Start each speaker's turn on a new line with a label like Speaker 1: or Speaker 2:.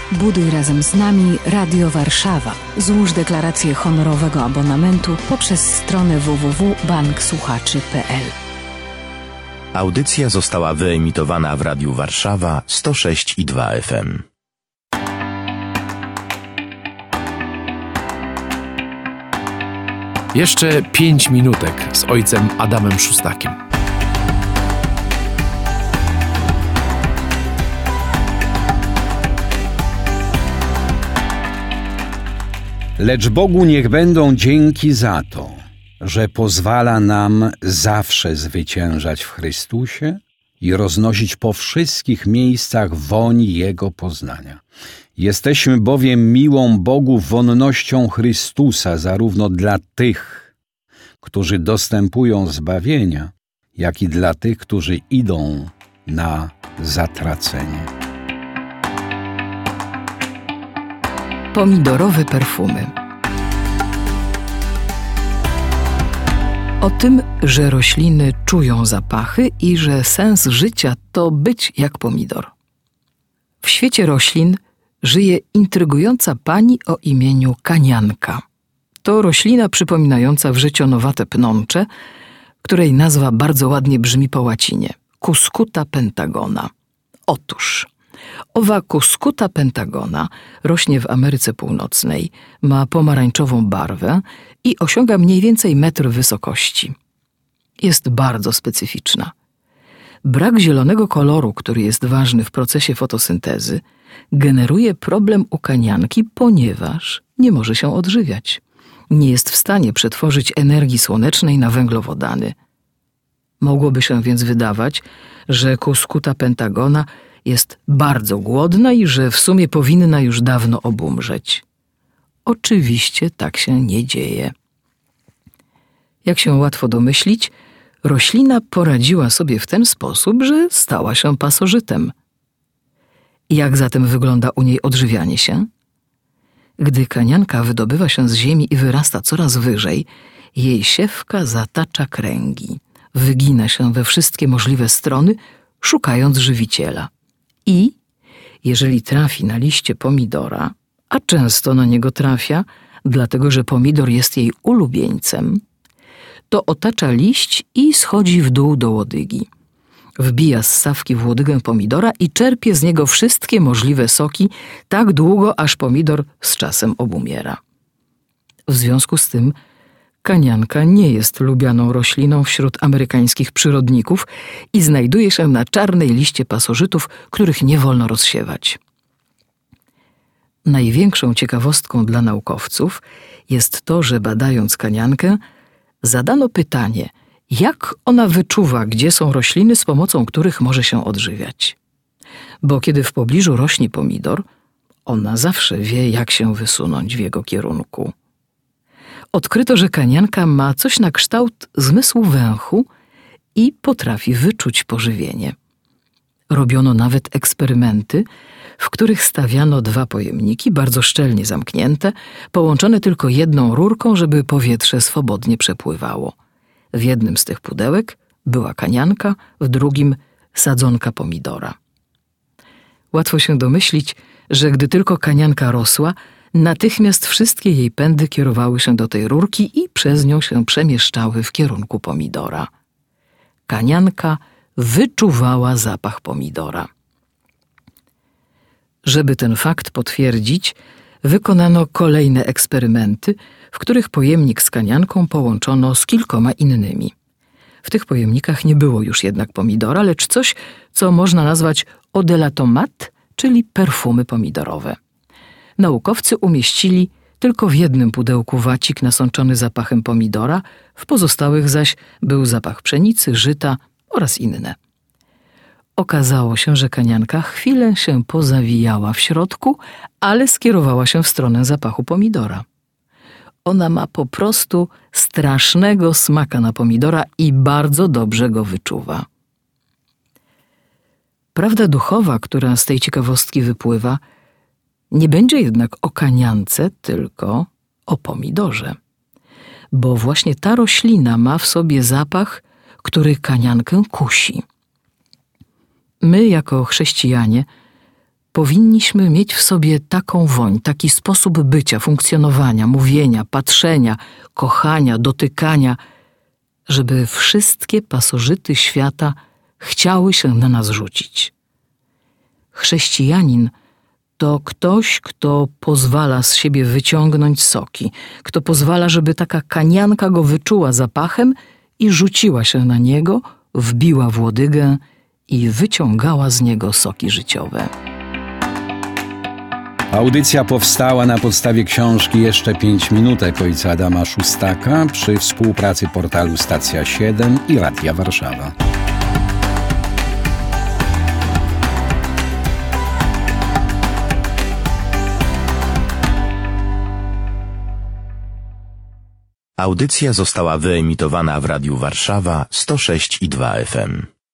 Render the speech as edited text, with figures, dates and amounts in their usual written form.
Speaker 1: Buduj razem z nami Radio Warszawa. Złóż deklarację honorowego abonamentu poprzez stronę www.banksłuchaczy.pl.
Speaker 2: Audycja została wyemitowana w Radiu Warszawa 106,2 FM.
Speaker 3: Jeszcze 5 minutek z ojcem Adamem Szustakiem.
Speaker 4: Lecz Bogu niech będą dzięki za to, że pozwala nam zawsze zwyciężać w Chrystusie i roznosić po wszystkich miejscach woń Jego poznania. Jesteśmy bowiem miłą Bogu wonnością Chrystusa zarówno dla tych, którzy dostępują zbawienia, jak i dla tych, którzy idą na zatracenie.
Speaker 5: Pomidorowe perfumy. O tym, że rośliny czują zapachy i że sens życia to być jak pomidor. W świecie roślin żyje intrygująca pani o imieniu kanianka. To roślina przypominająca wrzecionowate pnącze, której nazwa bardzo ładnie brzmi po łacinie – Cuscuta pentagona. Otóż owa Cuscuta pentagona rośnie w Ameryce Północnej, ma pomarańczową barwę i osiąga mniej więcej metr wysokości. Jest bardzo specyficzna. Brak zielonego koloru, który jest ważny w procesie fotosyntezy, generuje problem u kanianki, ponieważ nie może się odżywiać. Nie jest w stanie przetworzyć energii słonecznej na węglowodany. Mogłoby się więc wydawać, że Cuscuta pentagona jest bardzo głodna i że w sumie powinna już dawno obumrzeć. Oczywiście tak się nie dzieje. Jak się łatwo domyślić, roślina poradziła sobie w ten sposób, że stała się pasożytem. Jak zatem wygląda u niej odżywianie się? Gdy kanianka wydobywa się z ziemi i wyrasta coraz wyżej, jej siewka zatacza kręgi, wygina się we wszystkie możliwe strony, szukając żywiciela. I jeżeli trafi na liście pomidora, a często na niego trafia, dlatego że pomidor jest jej ulubieńcem, to otacza liść i schodzi w dół do łodygi. Wbija ssawki w łodygę pomidora i czerpie z niego wszystkie możliwe soki tak długo, aż pomidor z czasem obumiera. W związku z tym kanianka nie jest lubianą rośliną wśród amerykańskich przyrodników i znajduje się na czarnej liście pasożytów, których nie wolno rozsiewać. Największą ciekawostką dla naukowców jest to, że badając kaniankę, zadano pytanie, jak ona wyczuwa, gdzie są rośliny, z pomocą których może się odżywiać. Bo kiedy w pobliżu rośnie pomidor, ona zawsze wie, jak się wysunąć w jego kierunku. Odkryto, że kanianka ma coś na kształt zmysłu węchu i potrafi wyczuć pożywienie. Robiono nawet eksperymenty, w których stawiano 2 pojemniki, bardzo szczelnie zamknięte, połączone tylko jedną rurką, żeby powietrze swobodnie przepływało. W jednym z tych pudełek była kanianka, w drugim sadzonka pomidora. Łatwo się domyślić, że gdy tylko kanianka rosła, natychmiast wszystkie jej pędy kierowały się do tej rurki i przez nią się przemieszczały w kierunku pomidora. Kanianka wyczuwała zapach pomidora. Żeby ten fakt potwierdzić, wykonano kolejne eksperymenty, w których pojemnik z kanianką połączono z kilkoma innymi. W tych pojemnikach nie było już jednak pomidora, lecz coś, co można nazwać eau de la tomate, czyli perfumy pomidorowe. Naukowcy umieścili tylko w jednym pudełku wacik nasączony zapachem pomidora, w pozostałych zaś był zapach pszenicy, żyta oraz inne. Okazało się, że kanianka chwilę się pozawijała w środku, ale skierowała się w stronę zapachu pomidora. Ona ma po prostu strasznego smaka na pomidora i bardzo dobrze go wyczuwa. Prawda duchowa, która z tej ciekawostki wypływa, nie będzie jednak o kaniance, tylko o pomidorze. Bo właśnie ta roślina ma w sobie zapach, który kaniankę kusi. My, jako chrześcijanie, Powinniśmy mieć w sobie taką woń, taki sposób bycia, funkcjonowania, mówienia, patrzenia, kochania, dotykania, żeby wszystkie pasożyty świata chciały się na nas rzucić. Chrześcijanin to ktoś, kto pozwala z siebie wyciągnąć soki, kto pozwala, żeby taka kanianka go wyczuła zapachem i rzuciła się na niego, wbiła w łodygę i wyciągała z niego soki życiowe.
Speaker 4: Audycja powstała na podstawie książki Jeszcze 5 minutek ojca Adama Szustaka przy współpracy portalu Stacja 7 i Radia Warszawa.
Speaker 2: Audycja została wyemitowana w Radiu Warszawa 106,2 FM.